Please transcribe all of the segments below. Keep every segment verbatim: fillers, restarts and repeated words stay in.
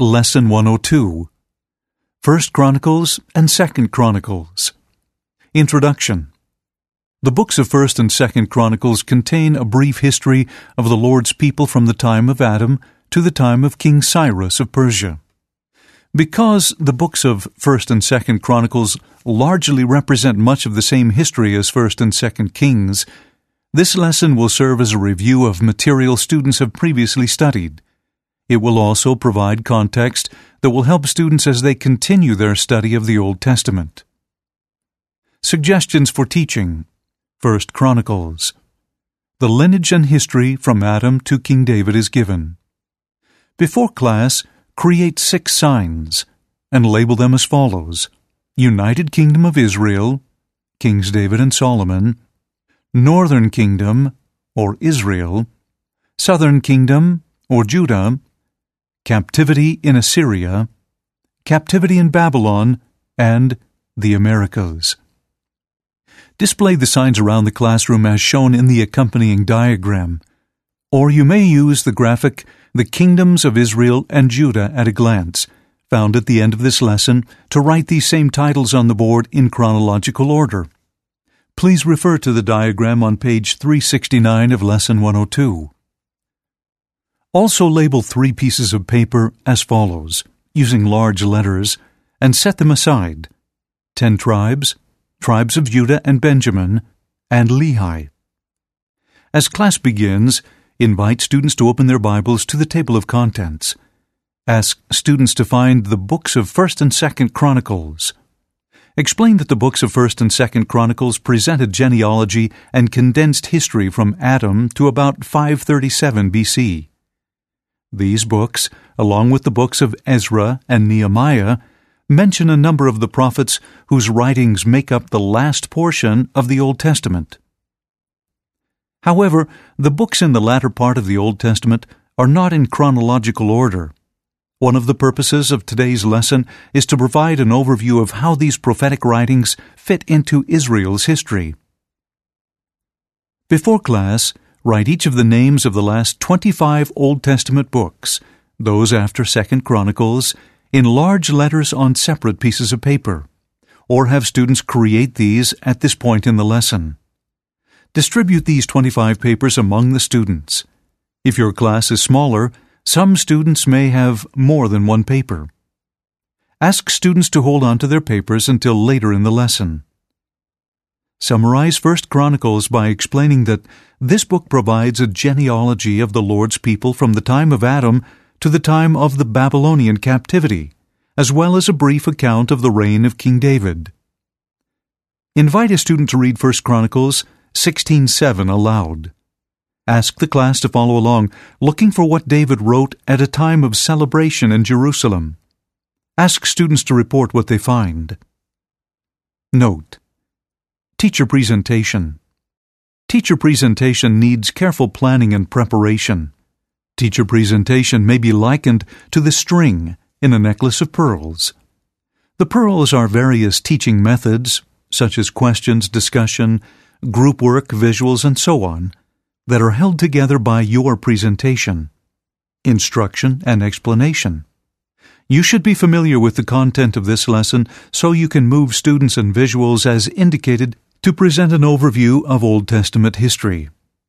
Lesson one oh two, First Chronicles and Second Chronicles. Introduction. The books of First and Second Chronicles contain a brief history of the Lord's people from the time of Adam to the time of King Cyrus of Persia. Because the books of First and Second Chronicles largely represent much of the same history as First and Second Kings, this lesson will serve as a review of material students have previously studied. It will also provide context that will help students as they continue their study of the Old Testament. Suggestions for teaching. First Chronicles. The lineage and history from Adam to King David is given. Before class, create six signs and label them as follows: United Kingdom of Israel, Kings David and Solomon; Northern Kingdom, or Israel; Southern Kingdom, or Judah; Captivity in Assyria; Captivity in Babylon; and the Americas. Display the signs around the classroom as shown in the accompanying diagram, or you may use the graphic The Kingdoms of Israel and Judah at a Glance, found at the end of this lesson, to write these same titles on the board in chronological order. Please refer to the diagram on page three sixty-nine of Lesson one oh two. Also label three pieces of paper as follows, using large letters, and set them aside: Ten Tribes, Tribes of Judah and Benjamin, and Lehi. As class begins, invite students to open their Bibles to the table of contents. Ask students to find the books of First and Second Chronicles. Explain that the books of First and Second Chronicles present a genealogy and condensed history from Adam to about five thirty-seven B C. These books, along with the books of Ezra and Nehemiah, mention a number of the prophets whose writings make up the last portion of the Old Testament. However, the books in the latter part of the Old Testament are not in chronological order. One of the purposes of today's lesson is to provide an overview of how these prophetic writings fit into Israel's history. Before class, write each of the names of the last twenty-five Old Testament books, those after Second Chronicles, in large letters on separate pieces of paper, or have students create these at this point in the lesson. Distribute these twenty-five papers among the students. If your class is smaller, some students may have more than one paper. Ask students to hold on to their papers until later in the lesson. Summarize First Chronicles by explaining that this book provides a genealogy of the Lord's people from the time of Adam to the time of the Babylonian captivity, as well as a brief account of the reign of King David. Invite a student to read First Chronicles sixteen seven aloud. Ask the class to follow along, looking for what David wrote at a time of celebration in Jerusalem. Ask students to report what they find. Note: Teacher presentation. Teacher presentation needs careful planning and preparation. Teacher presentation may be likened to the string in a necklace of pearls. The pearls are various teaching methods, such as questions, discussion, group work, visuals, and so on, that are held together by your presentation, instruction, and explanation. You should be familiar with the content of this lesson so you can move students and visuals as indicated to present an overview of Old Testament history.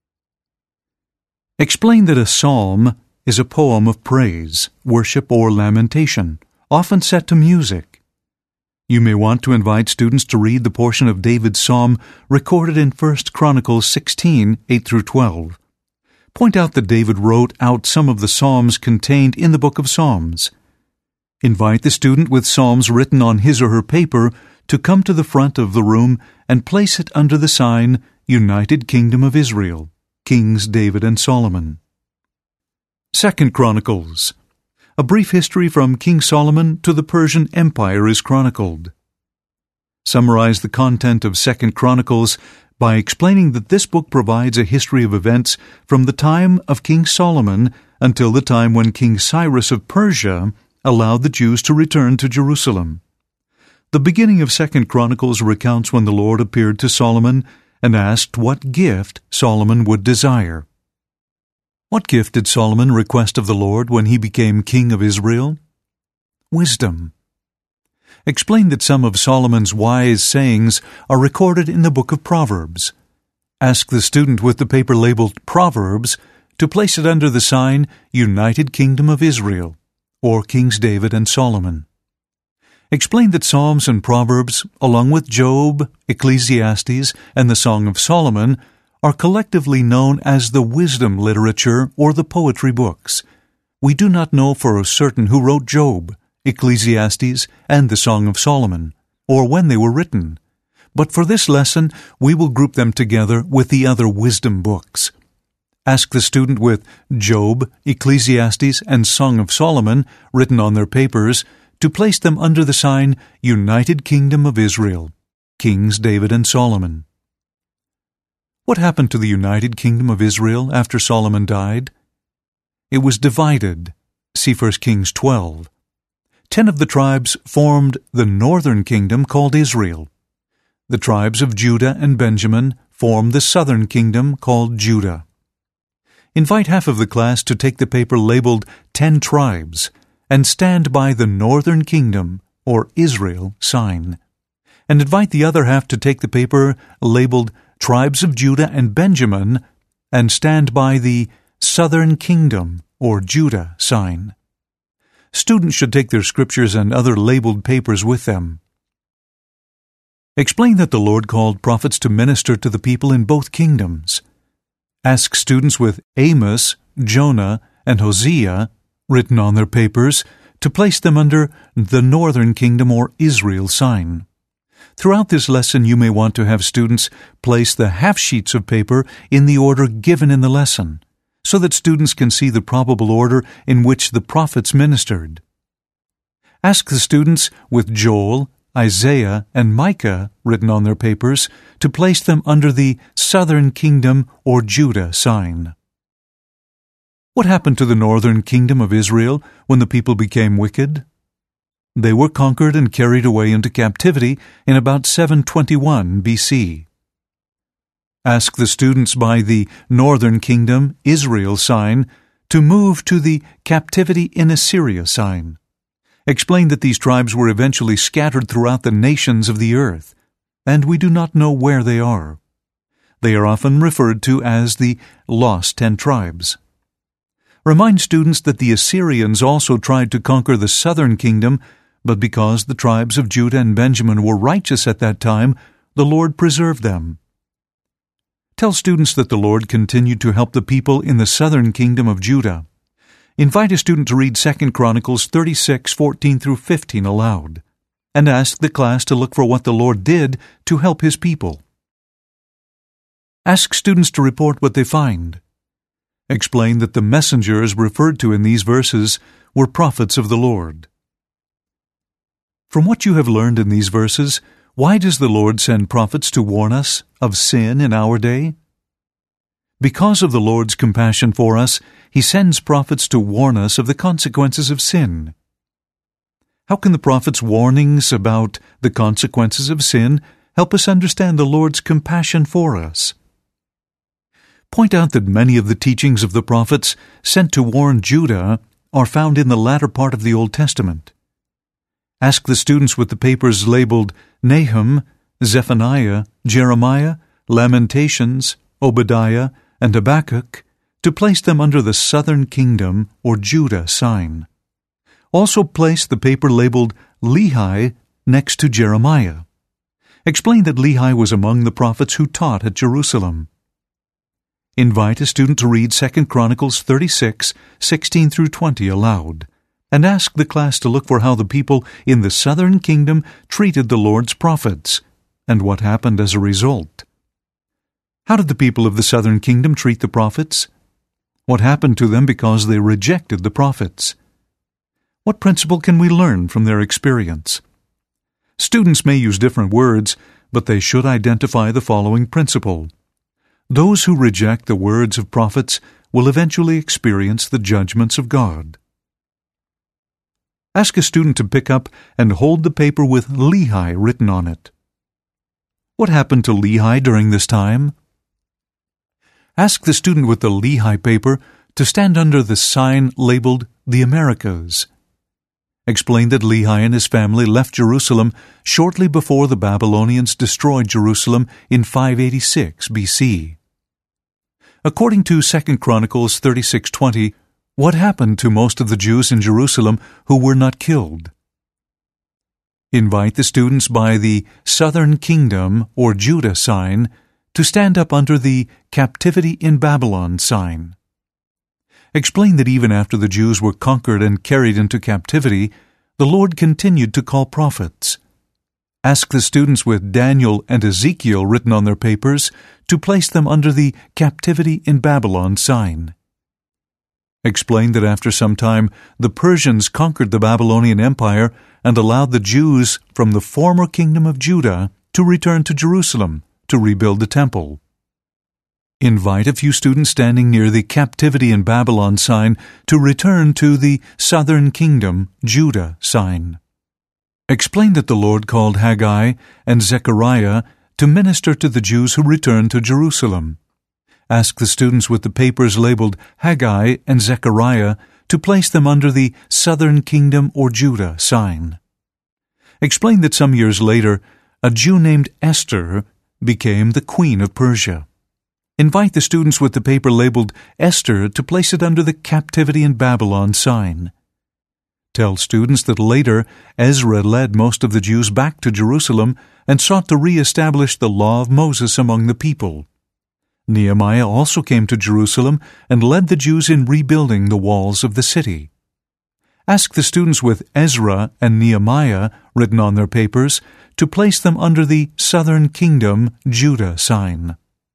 Explain that a psalm is a poem of praise, worship, or lamentation, often set to music. You may want to invite students to read the portion of David's psalm recorded in First Chronicles sixteen, eight through twelve. Point out that David wrote out some of the psalms contained in the book of Psalms. Invite the student with psalms written on his or her paper to come to the front of the room and place it under the sign United Kingdom of Israel, Kings David and Solomon. Second Chronicles. A brief history from King Solomon to the Persian Empire is chronicled. Summarize the content of Second Chronicles by explaining that this book provides a history of events from the time of King Solomon until the time when King Cyrus of Persia allowed the Jews to return to Jerusalem. The beginning of Second Chronicles recounts when the Lord appeared to Solomon and asked what gift Solomon would desire. What gift did Solomon request of the Lord when he became king of Israel? wisdom. Explain that some of Solomon's wise sayings are recorded in the book of Proverbs. Ask the student with the paper labeled Proverbs to place it under the sign United Kingdom of Israel, or Kings David and Solomon. Explain that Psalms and Proverbs, along with Job, Ecclesiastes, and the Song of Solomon, are collectively known as the wisdom literature or the poetry books. We do not know for certain who wrote Job, Ecclesiastes, and the Song of Solomon, or when they were written. But for this lesson, we will group them together with the other wisdom books. Ask the student with Job, Ecclesiastes, and Song of Solomon written on their papers to place them under the sign United Kingdom of Israel, Kings David and Solomon. What happened to the United Kingdom of Israel after Solomon died? It was divided. See First Kings twelve. Ten of the tribes formed the northern kingdom called Israel. The tribes of Judah and Benjamin formed the southern kingdom called Judah. Invite half of the class to take the paper labeled Ten Tribes and stand by the northern kingdom, or Israel, sign. And invite the other half to take the paper labeled Tribes of Judah and Benjamin and stand by the southern kingdom, or Judah, sign. Students should take their scriptures and other labeled papers with them. Explain that the Lord called prophets to minister to the people in both kingdoms. Ask students with Amos, Jonah, and Hosea, written on their papers, to place them under the northern kingdom or Israel sign. Throughout this lesson, you may want to have students place the half-sheets of paper in the order given in the lesson, so that students can see the probable order in which the prophets ministered. Ask the students with Joel, Isaiah, and Micah, written on their papers, to place them under the southern kingdom or Judah sign. What happened to the northern kingdom of Israel when the people became wicked? They were conquered and carried away into captivity in about seven twenty-one B C. Ask the students by the northern kingdom, Israel sign, to move to the captivity in Assyria sign. Explain that these tribes were eventually scattered throughout the nations of the earth, and we do not know where they are. They are often referred to as the lost ten tribes. Remind students that the Assyrians also tried to conquer the southern kingdom, but because the tribes of Judah and Benjamin were righteous at that time, the Lord preserved them. Tell students that the Lord continued to help the people in the southern kingdom of Judah. Invite a student to read Second Chronicles thirty-six, fourteen through fifteen aloud, and ask the class to look for what the Lord did to help His people. Ask students to report what they find. Explain that the messengers referred to in these verses were prophets of the Lord. From what you have learned in these verses, why does the Lord send prophets to warn us of sin in our day? Because of the Lord's compassion for us, He sends prophets to warn us of the consequences of sin. How can the prophets' warnings about the consequences of sin help us understand the Lord's compassion for us? Point out that many of the teachings of the prophets sent to warn Judah are found in the latter part of the Old Testament. Ask the students with the papers labeled Nahum, Zephaniah, Jeremiah, Lamentations, Obadiah, and Habakkuk to place them under the southern kingdom or Judah sign. Also place the paper labeled Lehi next to Jeremiah. Explain that Lehi was among the prophets who taught at Jerusalem. Invite a student to read Second Chronicles thirty-six, sixteen through twenty aloud, and ask the class to look for how the people in the southern kingdom treated the Lord's prophets, and what happened as a result. How did the people of the southern kingdom treat the prophets? What happened to them because they rejected the prophets? What principle can we learn from their experience? Students may use different words, but they should identify the following principle. Those who reject the words of prophets will eventually experience the judgments of God. Ask a student to pick up and hold the paper with Lehi written on it. What happened to Lehi during this time? Ask the student with the Lehi paper to stand under the sign labeled the Americas. Explain that Lehi and his family left Jerusalem shortly before the Babylonians destroyed Jerusalem in five eighty-six B C. According to Second Chronicles thirty-six twenty, what happened to most of the Jews in Jerusalem who were not killed? Invite the students by the Southern Kingdom or Judah sign to stand up under the Captivity in Babylon sign. Explain that even after the Jews were conquered and carried into captivity, the Lord continued to call prophets. Ask the students with Daniel and Ezekiel written on their papers to place them under the Captivity in Babylon sign. Explain that after some time the Persians conquered the Babylonian Empire and allowed the Jews from the former kingdom of Judah to return to Jerusalem to rebuild the temple. Invite a few students standing near the Captivity in Babylon sign to return to the Southern Kingdom, Judah sign. Explain that the Lord called Haggai and Zechariah to minister to the Jews who returned to Jerusalem. Ask the students with the papers labeled Haggai and Zechariah to place them under the Southern Kingdom or Judah sign. Explain that some years later, a Jew named Esther became the Queen of Persia. Invite the students with the paper labeled Esther to place it under the Captivity in Babylon sign. Tell students that later Ezra led most of the Jews back to Jerusalem and sought to re-establish the law of Moses among the people. Nehemiah also came to Jerusalem and led the Jews in rebuilding the walls of the city. Ask the students with Ezra and Nehemiah written on their papers to place them under the Southern Kingdom, Judah sign.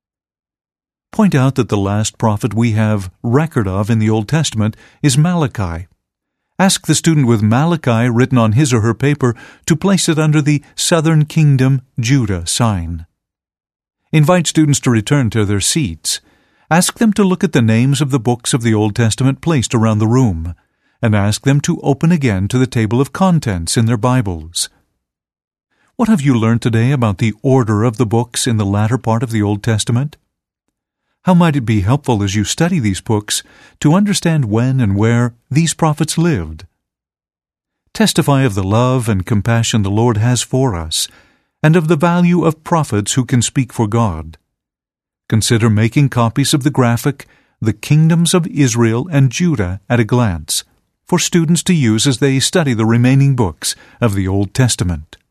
Point out that the last prophet we have record of in the Old Testament is Malachi. Ask the student with Malachi written on his or her paper to place it under the Southern Kingdom, Judah sign. Invite students to return to their seats. Ask them to look at the names of the books of the Old Testament placed around the room, and ask them to open again to the table of contents in their Bibles. What have you learned today about the order of the books in the latter part of the Old Testament? How might it be helpful as you study these books to understand when and where these prophets lived? Testify of the love and compassion the Lord has for us, and of the value of prophets who can speak for God. Consider making copies of the graphic, The Kingdoms of Israel and Judah at a Glance, for students to use as they study the remaining books of the Old Testament.